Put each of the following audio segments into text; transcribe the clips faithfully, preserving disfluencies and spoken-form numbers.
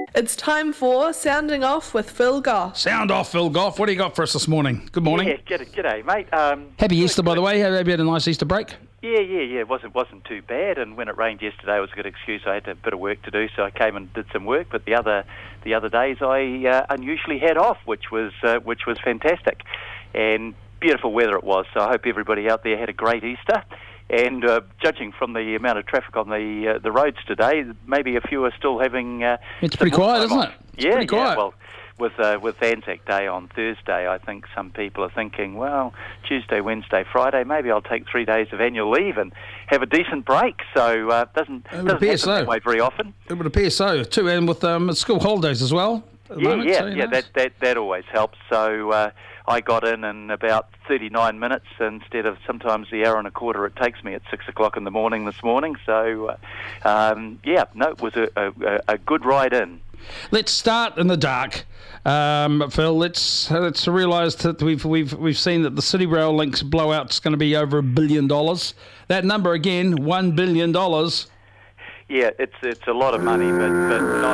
It's time for Sounding Off with Phil Goff. Sound off, Phil Goff. What do you got for us this morning? Good morning. Yeah, g'day, g'day mate. Um, Happy Easter, by the way. Have you had a nice Easter break? Yeah, yeah, yeah. It wasn't, wasn't too bad, and when it rained yesterday, it was a good excuse. I had a bit of work to do, so I came and did some work, but the other the other days I uh, unusually had off, which was uh, which was fantastic. And beautiful weather it was, so I hope everybody out there had a great Easter. And uh, judging from the amount of traffic on the uh, the roads today, maybe a few are still having... Uh, it's pretty quiet, isn't it? It's yeah, pretty quiet. yeah, well, with, uh, with Anzac Day on Thursday, I think some people are thinking, well, Tuesday, Wednesday, Friday, maybe I'll take three days of annual leave and have a decent break. So uh, it doesn't, it doesn't happen so. that way very often. It would appear so, too, and with um, school holidays as well. Yeah, moment, yeah, so, yeah, know. that, that, that always helps. So uh, I got in in about thirty-nine minutes instead of sometimes the hour and a quarter it takes me at six o'clock in the morning this morning. So, uh, um, yeah, no, it was a, a, a good ride in. Let's start in the dark, um, Phil. Let's let's realise that we've we've we've seen that the City Rail Links blowout's going to be over a billion dollars. That number again, one billion dollars. Yeah, it's it's a lot of money, but but not.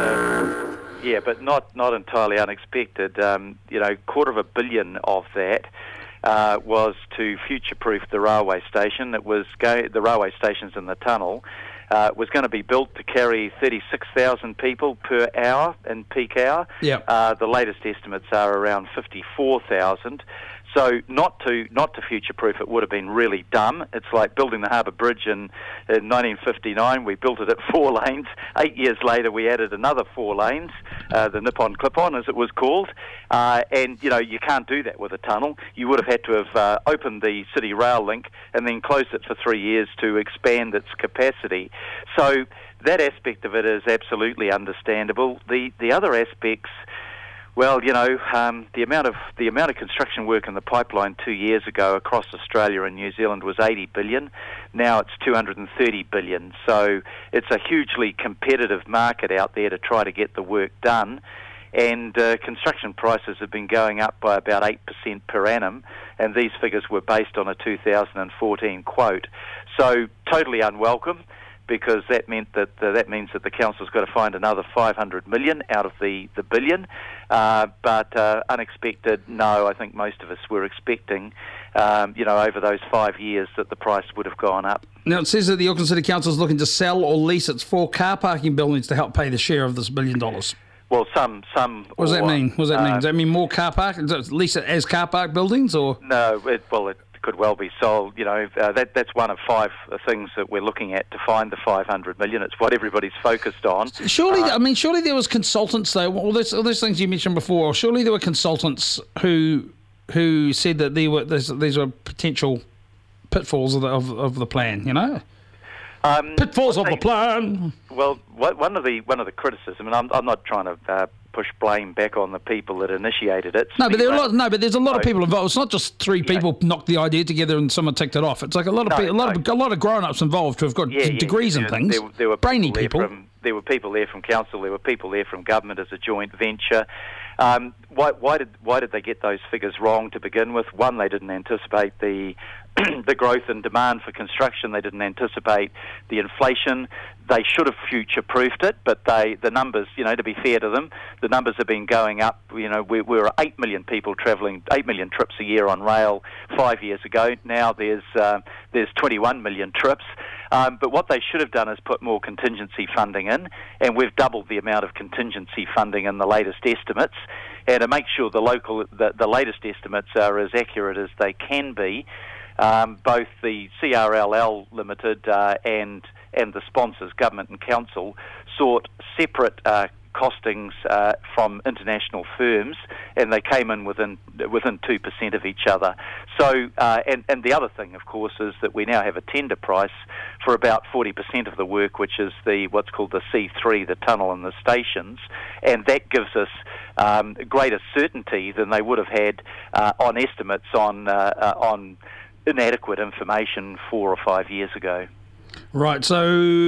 Uh, Yeah, but not, not entirely unexpected. Um, you know, quarter of a billion of that uh, was to future-proof the railway station. It was go- the railway stations in the tunnel uh, was going to be built to carry thirty-six thousand people per hour in peak hour. Yep. Uh, the latest estimates are around fifty-four thousand. So not to not to future-proof it would have been really dumb. It's like building the Harbour Bridge in, in nineteen fifty-nine. We built it at four lanes. Eight years later, we added another four lanes, uh, the Nippon Clip-On, as it was called. Uh, and, you know, you can't do that with a tunnel. You would have had to have uh, opened the City Rail Link and then closed it for three years to expand its capacity. So that aspect of it is absolutely understandable. The the other aspects... Well, you know, um, the amount of the amount of construction work in the pipeline two years ago across Australia and New Zealand was eighty billion. Now it's two hundred thirty billion. So it's a hugely competitive market out there to try to get the work done. And uh, construction prices have been going up by about eight percent per annum, and these figures were based on a two thousand fourteen quote. So totally unwelcome, because that meant that uh, that means that the council's got to find another five hundred million out of the, the billion. Uh, but uh, unexpected, no, I think most of us were expecting, um, you know, over those five years that the price would have gone up. Now, it says that the Auckland City Council is looking to sell or lease its four car parking buildings to help pay the share of this billion dollars. Well, some... some what does or, that mean? What does that uh, mean? Does that mean more car park? Does it lease it as car park buildings, or...? No, it, well, it could well be sold. You know, uh, that that's one of five things that we're looking at to find the five hundred million. It's what everybody's focused on. Surely, uh, I mean, surely there was consultants though. All those, all those things you mentioned before. Surely there were consultants who who said that there were these, these were potential pitfalls of the of, of the plan. You know, um, pitfalls of they, the plan. Well, one of the one of the criticism, and I'm I'm not trying to Uh, push blame back on the people that initiated it. No, but there are a lot. No, but there's a lot no. of people involved. It's not just three people Yeah. knocked the idea together and someone ticked it off. It's like a lot of No, people, a lot no. of a lot of grown-ups involved who have got Yeah, d- yeah, degrees yeah. and things. There, there were brainy people. people. There from, there were people there from council. There were people there from government as a joint venture. Um, why, why did why did they get those figures wrong to begin with? One, they didn't anticipate the the growth in demand for construction. They didn't anticipate the inflation. They should have future-proofed it, but they the numbers, you know, to be fair to them, the numbers have been going up. You know, we, we were eight million people travelling, eight million trips a year on rail five years ago. Now there's uh, there's twenty-one million trips. Um, but what they should have done is put more contingency funding in, and we've doubled the amount of contingency funding in the latest estimates. And to make sure the local, the, the latest estimates are as accurate as they can be, um, both the C R L L Limited uh, and and the sponsors, government and council, sought separate uh, costings uh, from international firms, and they came in within within two percent of each other. So, uh, and and the other thing, of course, is that we now have a tender price for about forty percent of the work, which is the what's called the C three, the tunnel and the stations, and that gives us um, greater certainty than they would have had uh, on estimates on uh, uh, on inadequate information four or five years ago. Right, so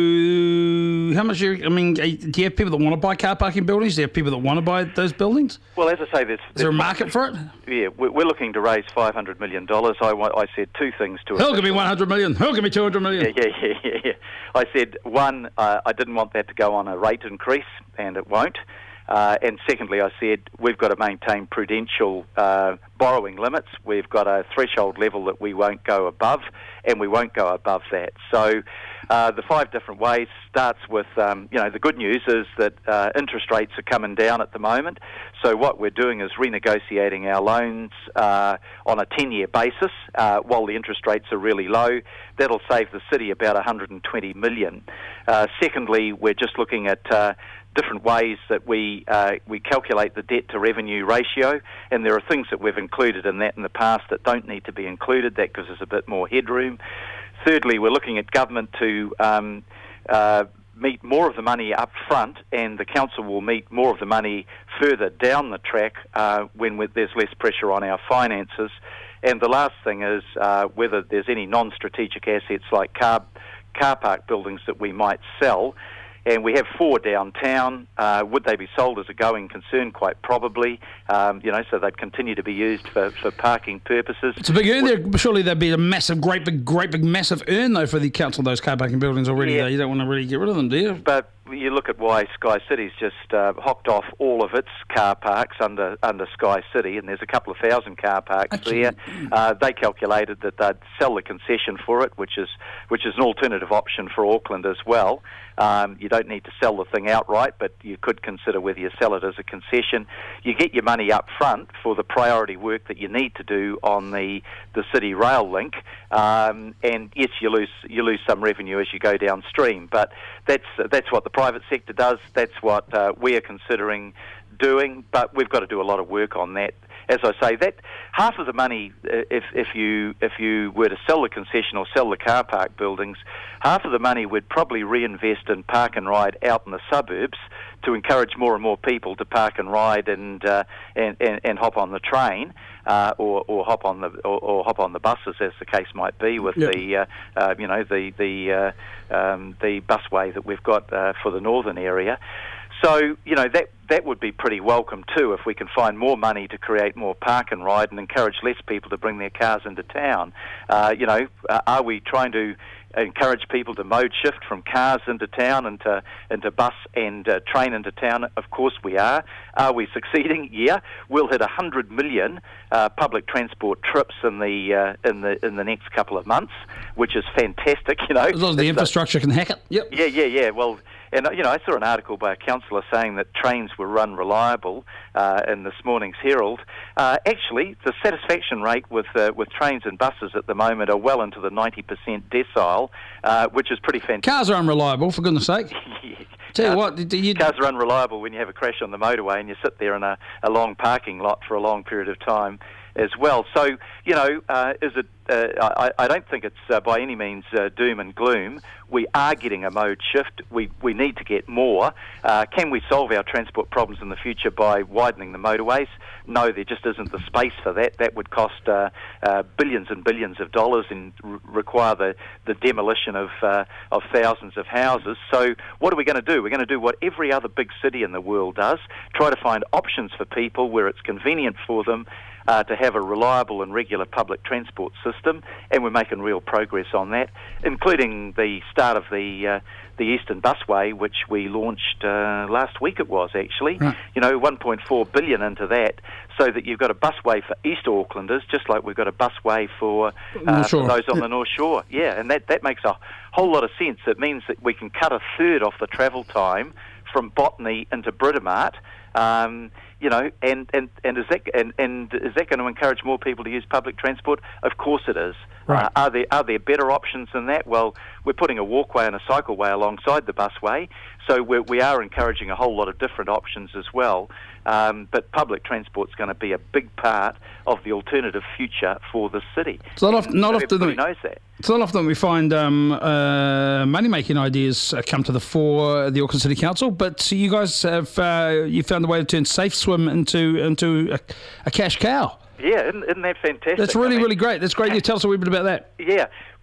how much, you, I mean, do you have people that want to buy car parking buildings? Do you have people that want to buy those buildings? Well, as I say, there's... Is there a market for it? Yeah, we're looking to raise five hundred million dollars. I, I said two things to it. He'll give me one hundred million dollars. He'll give me two hundred million dollars. Yeah, yeah, yeah, yeah. yeah. I said, one, uh, I didn't want that to go on a rate increase, and it won't. Uh, and secondly, I said we've got to maintain prudential uh, borrowing limits. We've got a threshold level that we won't go above, and we won't go above that. So uh, the five different ways starts with, um, you know, the good news is that uh, interest rates are coming down at the moment. So what we're doing is renegotiating our loans uh, on a ten-year basis uh, while the interest rates are really low. That'll save the city about one hundred twenty million dollars. Uh, secondly, we're just looking at uh, different ways that we uh, we calculate the debt to revenue ratio, and there are things that we've included in that in the past that don't need to be included. That gives us a bit more headroom. Thirdly, we're looking at government to um, uh, meet more of the money up front, and the council will meet more of the money further down the track uh, when we, there's less pressure on our finances. And the last thing is uh, whether there's any non-strategic assets like car car park buildings that we might sell. And we have four downtown. Uh, would they be sold as a going concern? Quite probably. Um, you know, so they'd continue to be used for, for parking purposes. It's a big earn there. Surely there'd be a massive, great big, great big, massive earn though for the council. Those car parking buildings already. Yeah. Though. You don't want to really get rid of them, do you? But you look at why Sky City's just uh, hocked off all of its car parks under under Sky City, and there's a couple of thousand car parks Actually, there. Uh, they calculated that they'd sell the concession for it, which is which is an alternative option for Auckland as well. Um, you don't need to sell the thing outright, but you could consider whether you sell it as a concession. You get your money up front for the priority work that you need to do on the, the city rail link, um, and yes, you lose you lose some revenue as you go downstream. But that's that's what the private sector does. That's what uh, we are considering doing. But we've got to do a lot of work on that. As I say, that half of the money, if if you if you were to sell the concession or sell the car park buildings, half of the money would probably reinvest in park and ride out in the suburbs to encourage more and more people to park and ride and uh, and, and and hop on the train uh, or or hop on the or, or hop on the buses, as the case might be with yep. the uh, uh, you know the the uh, um, the busway that we've got uh, for the northern area. So, you know, that that would be pretty welcome too if we can find more money to create more park and ride and encourage less people to bring their cars into town. Uh, you know, uh, are we trying to encourage people to mode shift from cars into town into into bus and uh, train into town? Of course we are. Are we succeeding? Yeah. We'll hit one hundred million uh, public transport trips in the uh, in the in the next couple of months, which is fantastic. You know, as long as the infrastructure uh, can hack it. Yep. Yeah, yeah, yeah. Well. And, you know, I saw an article by a councillor saying that trains were run reliable uh, in this morning's Herald. Uh, actually, the satisfaction rate with uh, with trains and buses at the moment are well into the ninety percent decile, uh, which is pretty fantastic. Cars are unreliable, for goodness sake. yeah. Tell you cars, what, you... cars are unreliable when you have a crash on the motorway and you sit there in a, a long parking lot for a long period of time as well. So, you know, uh, is it? Uh, I, I don't think it's uh, by any means uh, doom and gloom. We are getting a mode shift. We we need to get more. Uh, can we solve our transport problems in the future by widening the motorways? No, there just isn't the space for that. That would cost uh, uh, billions and billions of dollars and r- require the, the demolition of uh, of thousands of houses. So what are we going to do? We're going to do what every other big city in the world does, try to find options for people where it's convenient for them Uh, to have a reliable and regular public transport system, and we're making real progress on that, including the start of the uh, the Eastern Busway, which we launched uh, last week. It was actually, right. you know, one point four billion into that, so that you've got a busway for East Aucklanders, just like we've got a busway for, uh, for those on yeah. the North Shore. Yeah, and that that makes a whole lot of sense. It means that we can cut a third off the travel time from Botany into Britomart. Um, You know, and, and, and is that and, and is that going to encourage more people to use public transport? Of course it is. Right. Uh, are there are there better options than that? Well, we're putting a walkway and a cycleway alongside the busway, so we're, we are encouraging a whole lot of different options as well. Um, but public transport's going to be a big part of the alternative future for the city. It's not often, not often everybody we, knows that. It's not often we find um, uh, money-making ideas come to the fore at the Auckland City Council, but you guys have uh, you found a way to turn Safe Swim into into a, a cash cow. Yeah, isn't, isn't that fantastic? That's really, I mean, really great. That's great. You tell us a wee bit about that. Yeah.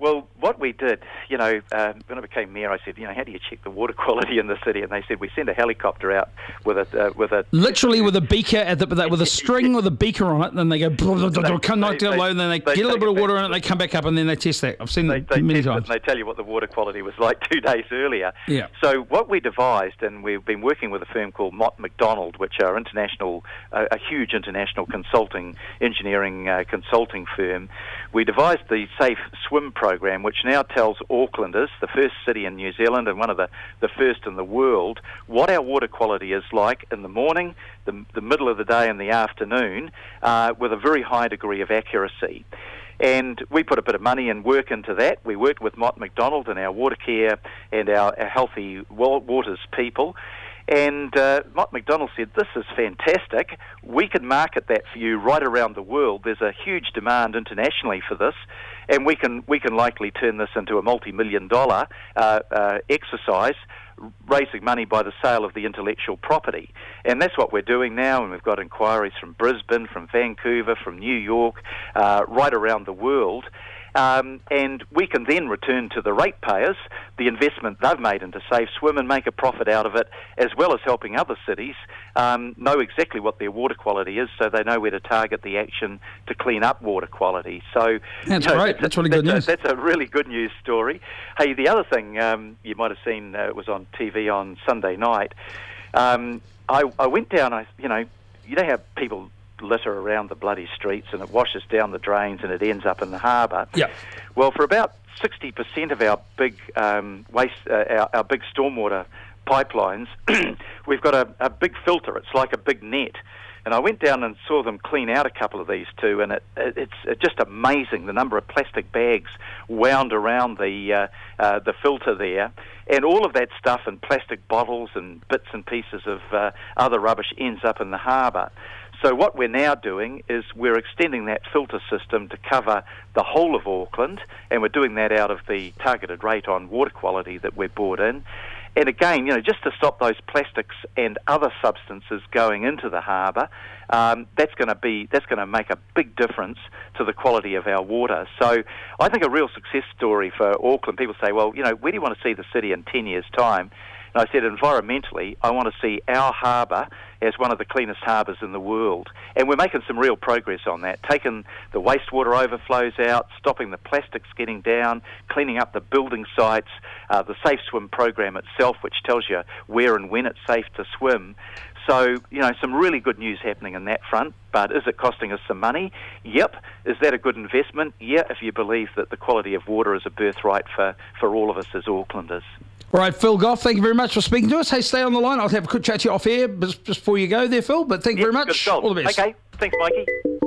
Well, what we did, you know, uh, when I became mayor, I said, you know, how do you check the water quality in the city? And they said we send a helicopter out with a uh, with a literally with a beaker at the, with a string with a beaker on it, and then they go blah, blah, blah, come they, knock down they, low, and then they, they get a little bit of water back. in it, they come back up, and then they test that. I've seen they, that they many test it times. and they tell you what the water quality was like two days earlier. Yeah. So what we devised, and we've been working with a firm called Mott MacDonald, which are international, uh, a huge international consulting engineering uh, consulting firm. We devised the Safe Swim program, which now tells Aucklanders, the first city in New Zealand and one of the, the first in the world, what our water quality is like in the morning, the, the middle of the day and the afternoon, uh, with a very high degree of accuracy. And we put a bit of money and work into that. We worked with Mott MacDonald and our water care and our, our Healthy Waters people. And uh, Mott MacDonald said, this is fantastic. We can market that for you right around the world. There's a huge demand internationally for this, and we can we can likely turn this into a multi-million dollar uh, uh, exercise, raising money by the sale of the intellectual property. And that's what we're doing now, and we've got inquiries from Brisbane, from Vancouver, from New York, uh, right around the world. Um, and we can then return to the ratepayers the investment they've made into Safe Swim and make a profit out of it, as well as helping other cities um, know exactly what their water quality is, so they know where to target the action to clean up water quality. So that's you know, great. That's, that's really that's good a, news. That's a really good news story. Hey, the other thing um, you might have seen, uh, it was on T V on Sunday night. Um, I, I went down. I you know, you know how people litter around the bloody streets and it washes down the drains and it ends up in the harbour. Yeah. Well, for about sixty percent of our big um, waste, uh, our, our big stormwater pipelines, we've got a, a big filter. It's like a big net. And I went down and saw them clean out a couple of these too, and it, it, it's just amazing the number of plastic bags wound around the uh, uh, the filter there, and all of that stuff and plastic bottles and bits and pieces of uh, other rubbish ends up in the harbour. So what we're now doing is we're extending that filter system to cover the whole of Auckland, and we're doing that out of the targeted rate on water quality that we're brought in. And again, you know, just to stop those plastics and other substances going into the harbour, um, that's going to be that's going to make a big difference to the quality of our water. So I think a real success story for Auckland. People say, well, you know, where do you want to see the city in ten years' time? And I said, environmentally, I want to see our harbour as one of the cleanest harbours in the world. And we're making some real progress on that, taking the wastewater overflows out, stopping the plastics getting down, cleaning up the building sites, uh, the Safe Swim program itself, which tells you where and when it's safe to swim. So, you know, some really good news happening in that front. But is it costing us some money? Yep. Is that a good investment? Yeah, if you believe that the quality of water is a birthright for, for all of us as Aucklanders. All right, Phil Goff, thank you very much for speaking to us. Hey, stay on the line. I'll have a quick chat to you off air just before you go there, Phil. But thank you Yep, very much. good All the best. Okay, thanks, Mikey.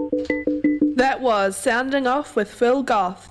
That was Sounding Off with Phil Goff.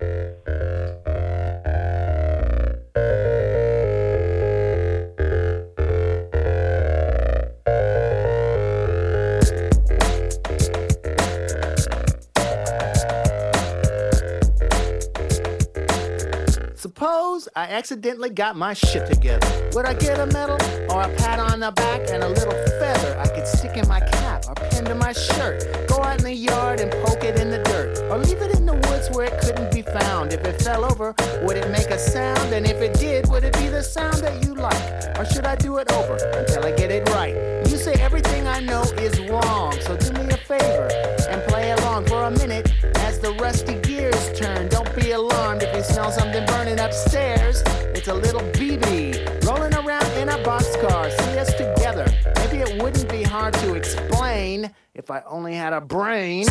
Suppose I accidentally got my shit together. Would I get a medal or a pat on the back and a little feather I could stick in my cap or pin to my shirt? Go out in the yard and poke it in the dirt, or leave it in the woods where it couldn't be found. If it fell over, would it make a sound? And if it did, would it be the sound that you like? Or should I do it over until I get it right? You say everything I know is wrong, so do me a favor and play along for a minute as the rusty gears turn. Don't be alarmed if you smell something burning upstairs. It's a little B B rolling around in a boxcar. See us together. Maybe it wouldn't be hard to explain if I only had a brain.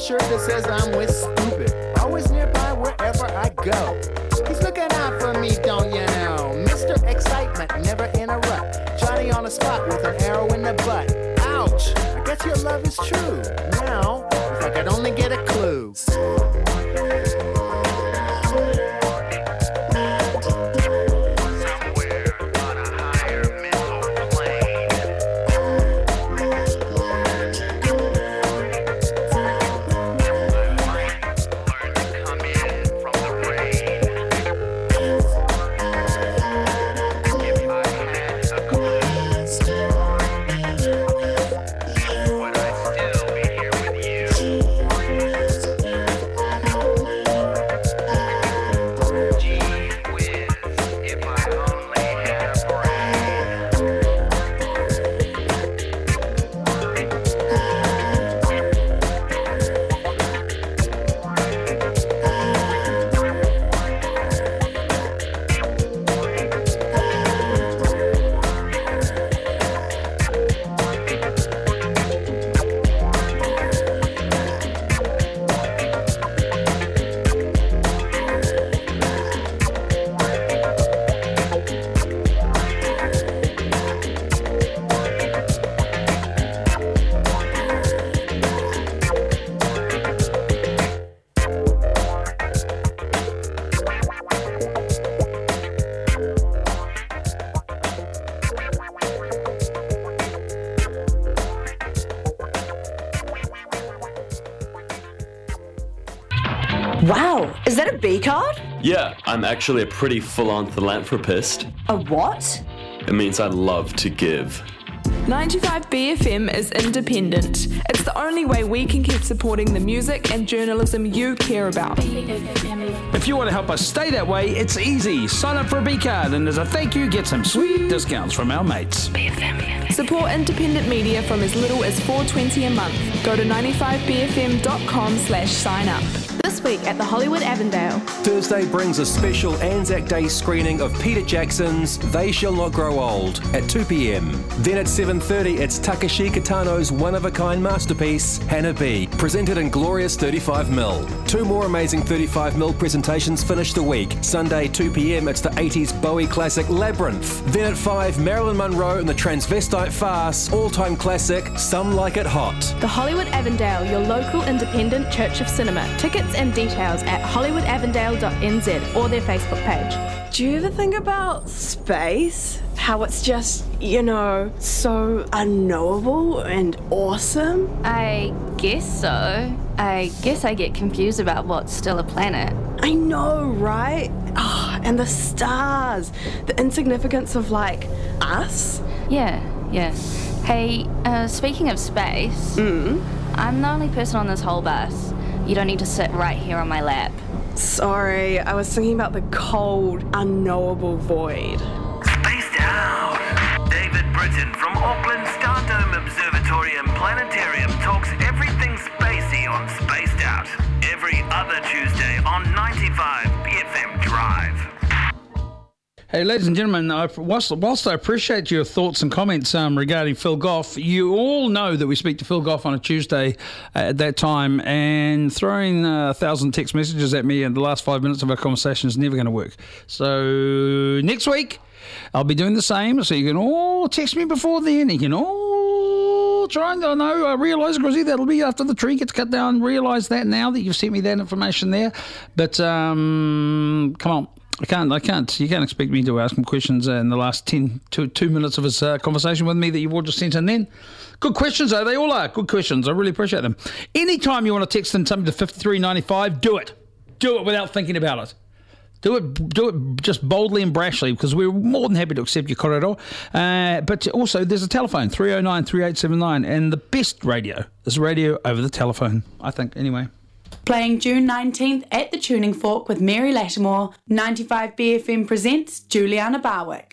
shirt that says I'm with stupid. Always nearby wherever I go. He's looking out for me, don't you know? Mister Excitement, never interrupt. Johnny on the spot with an arrow in the butt. Ouch! I guess your love is true. Now, if I could only get a clue. Wow, is that a B card? Yeah, I'm actually a pretty full-on philanthropist. A what? It means I love to give. ninety-five B F M is independent. It's the only way we can keep supporting the music and journalism you care about. If you want to help us stay that way, it's easy. Sign up for a B card, and as a thank you, get some sweet discounts from our mates. Support independent media from as little as four dollars twenty a month. Go to ninety-five b f m dot com slash sign up. This week at the Hollywood Avondale. Thursday brings a special Anzac Day screening of Peter Jackson's They Shall Not Grow Old at two p.m. Then at seven thirty, it's Takashi Kitano's one-of-a-kind masterpiece, Hannah B, presented in glorious thirty-five millimeter. Two more amazing thirty-five millimeter presentations finish the week. Sunday, two p.m, it's the eighties Bowie classic Labyrinth. Then at five, Marilyn Monroe and the transvestite farce, all-time classic, Some Like It Hot. The Hollywood Avondale, your local independent church of cinema. Tickets and details at hollywood avondale dot n z or their Facebook page. Do you ever think about space? How it's just, you know, so unknowable and awesome? I guess so. I guess I get confused about what's still a planet. I know, right? Oh, and the stars. The insignificance of, like, us. Yeah, yeah. Hey, uh, speaking of space, Mm. I'm the only person on this whole bus. You don't need to sit right here on my lap. Sorry, I was thinking about the cold, unknowable void. Spaced Out! David Britton from Auckland Stardome Observatory and Planetarium talks everything spacey on Spaced Out. Every other Tuesday on ninety-five B F M Drive. Hey, ladies and gentlemen, I, whilst, whilst I appreciate your thoughts and comments um, regarding Phil Goff, you all know that we speak to Phil Goff on a Tuesday at that time, and throwing a thousand text messages at me in the last five minutes of our conversation is never going to work. So next week, I'll be doing the same, so you can all text me before then. You can all try and, I know, I realise, Grizzy, that'll be after the tree gets cut down. Realise that now that you've sent me that information there. But um, come on. I can't, I can't, you can't expect me to ask him questions uh, in the last ten, two, two minutes of his uh, conversation with me that you've all just sent in then. Good questions, though. They all are good questions. I really appreciate them. Anytime you want to text in something to fifty-three ninety-five, do it. Do it without thinking about it. Do it do it just boldly and brashly, because we're more than happy to accept your corridor. Uh, but also, there's a telephone, three oh nine, three eight seven nine, and the best radio is radio over the telephone, I think, anyway. Playing June nineteenth at the Tuning Fork with Mary Lattimore, ninety-five B F M presents Juliana Barwick.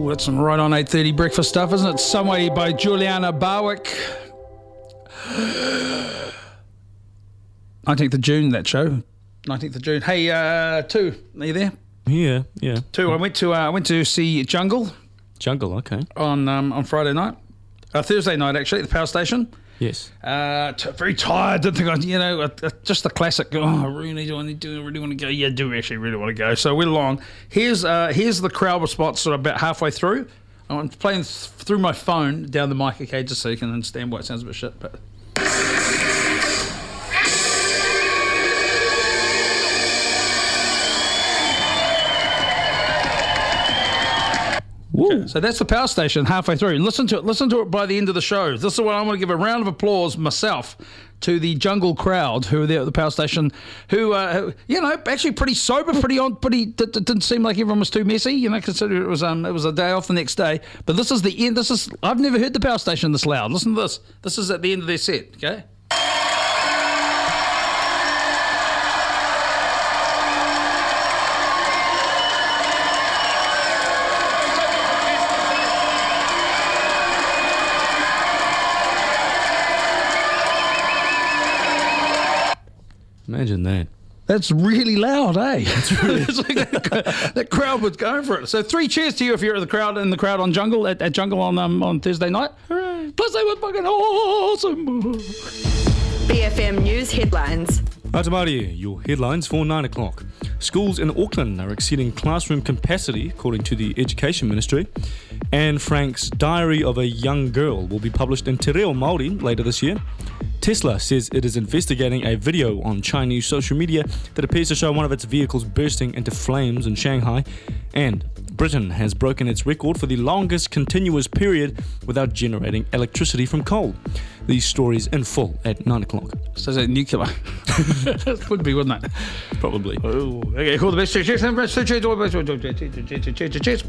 Ooh, that's some right on eight thirty breakfast stuff, isn't it? Someway by Juliana Barwick. nineteenth of June, that show. nineteenth of June. Hey, uh, two, are you there? Yeah, yeah. Two, I went to uh, I went to see Jungle. Jungle, okay. On um, on Friday night. Uh, Thursday night, actually, at the power station. Yes. Uh, t- very tired. Didn't think I, you know, uh, uh, just the classic. Oh, I really do, I do, really want to go. Yeah, do actually really want to go. So we're along. Here's uh, here's the crowd response. Sort of about halfway through. I'm playing th- through my phone down the mic, okay, just so you can understand why it sounds a bit shit. But okay, so that's the power station halfway through. Listen to it. Listen to it by the end of the show. This is what I want to give a round of applause myself to the Jungle crowd who were there at the power station, who, uh, who you know, actually pretty sober, pretty on, pretty. It didn't seem like everyone was too messy, you know, considering it was um it was a day off the next day. But this is the end. This is I've never heard the power station this loud. Listen to this. This is at the end of their set. Okay. Imagine that. That's really loud, eh? That's really it's like that, that crowd was going for it. So three cheers to you if you're at the crowd in the crowd on Jungle at, at Jungle on um, on Thursday night. Hooray. Plus they were fucking awesome. B F M News headlines. Atamari, your headlines for nine o'clock. Schools in Auckland are exceeding classroom capacity, according to the Education Ministry. Anne Frank's Diary of a Young Girl will be published in Te Reo Māori later this year. Tesla says it is investigating a video on Chinese social media that appears to show one of its vehicles bursting into flames in Shanghai. And Britain has broken its record for the longest continuous period without generating electricity from coal. These stories in full at nine o'clock. So is it nuclear? Would be, wouldn't it? Probably. Oh, okay, cool. The best cheers. Cheers. Cheers. Cheers. Cheers. Cheers.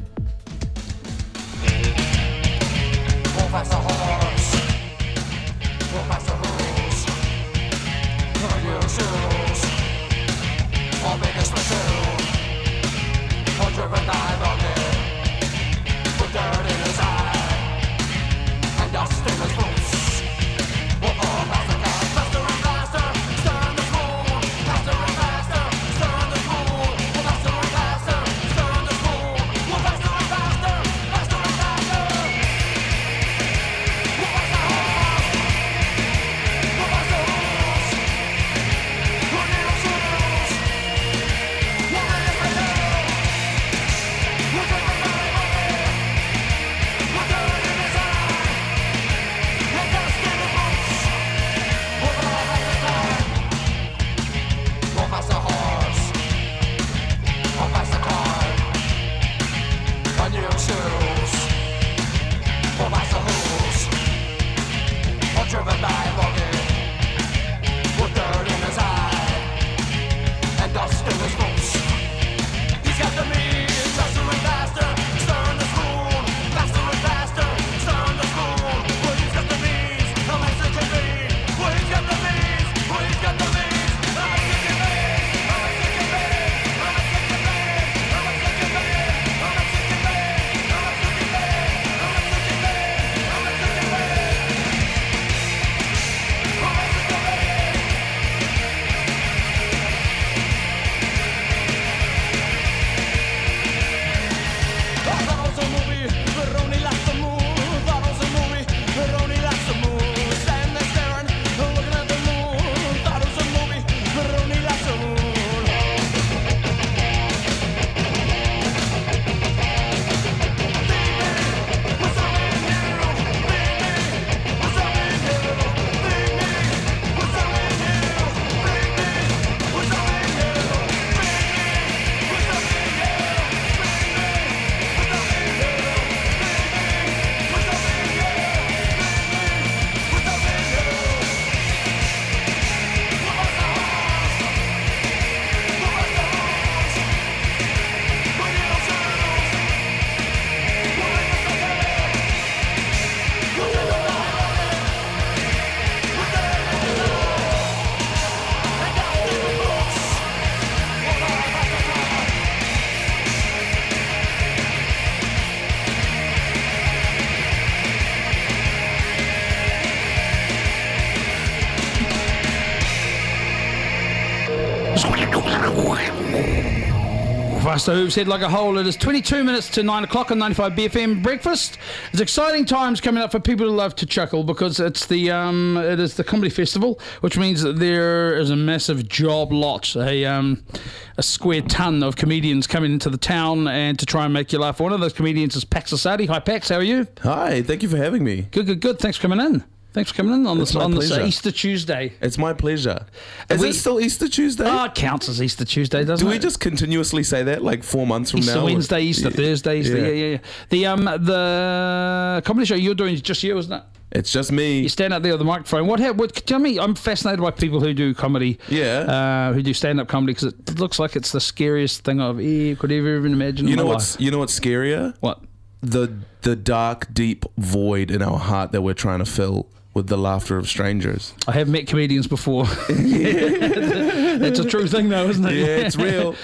Bust the Hoops Head Like a Hole. It is twenty-two minutes to nine o'clock on ninety-five B F M Breakfast. It's exciting times coming up for people who love to chuckle because it's the um, it is the comedy festival, which means that there is a massive job lot, a um, a square ton of comedians coming into the town and to try and make you laugh. One of those comedians is Pax Asadi. Hi, Pax. How are you? Hi. Thank you for having me. Good, good, good. Thanks for coming in. Thanks for coming in on It's this my on this pleasure. Easter Tuesday. It's my pleasure. Is We- it still Easter Tuesday? Oh, it counts as Easter Tuesday, doesn't Do it? we just continuously say that like four months from Easter now? Wednesday, Easter Yeah. Thursday, Easter, yeah. yeah, yeah, The um the comedy show you're doing is just you, isn't it? It's just me. You stand out there with the microphone. What hap- What? Tell me, I'm fascinated by people who do comedy. Yeah. Uh, who do stand up comedy because it looks like it's the scariest thing I've ever could ever even imagine. You in know my what's life. you know what's scarier? What? The the dark, deep void in our heart that we're trying to fill with the laughter of strangers. I have met comedians before. That's a true thing, though, isn't it? Yeah, it's real.